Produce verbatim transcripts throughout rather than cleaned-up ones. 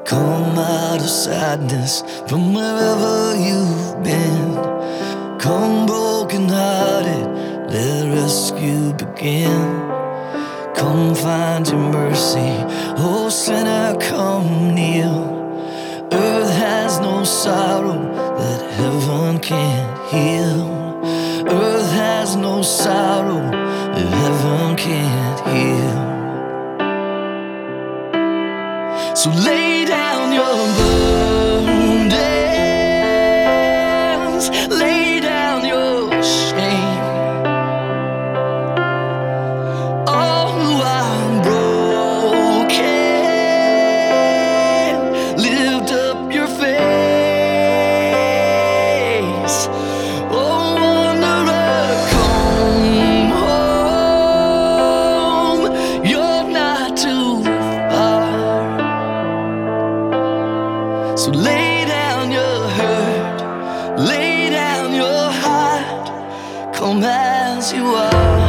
Come out of sadness from wherever you've been. Come broken hearted, let rescue begin. Come find your mercy, oh sinner, come kneel. Earth has no sorrow that heaven can't heal. Earth has no sorrow that heaven can't heal. So lay down your burdens, lay down your shame. Oh, I'm broken. Lift up your face. Oh, wanderer, come home. You're not too far. So lay down your hurt, lay down your heart, come as you are.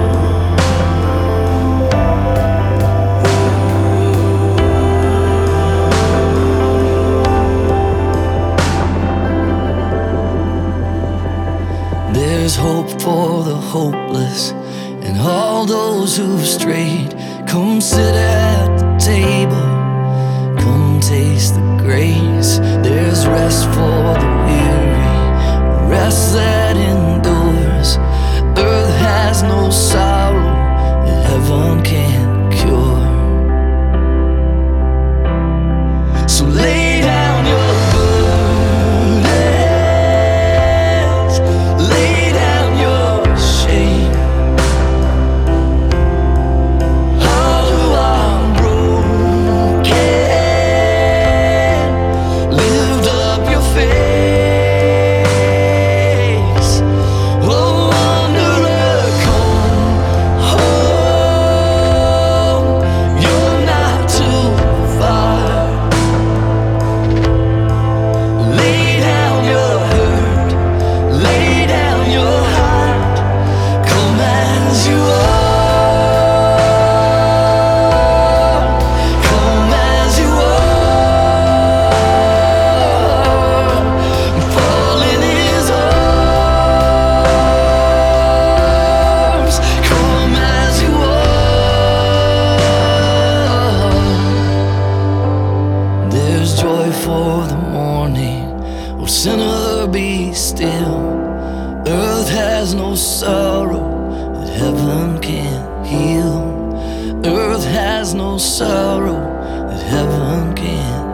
There's hope for the hopeless and all those who've strayed. Come sit at the table, come taste the grace. There's rest for the weary, rest that endures. Earth has no sorrow that heaven can't cure. So lay down your burdens, lay down your shame. Oh, I'm broken. Lift up your face. Oh, wanderer, come home. You're not too far. Lay down your hurt, lay down your heart, come as you are, come as you are. Fall in his arms, come as you are. There's joy for the morning, oh sinner, be still. Earth has no sorrow that heaven can't heal. Earth has no sorrow that heaven can't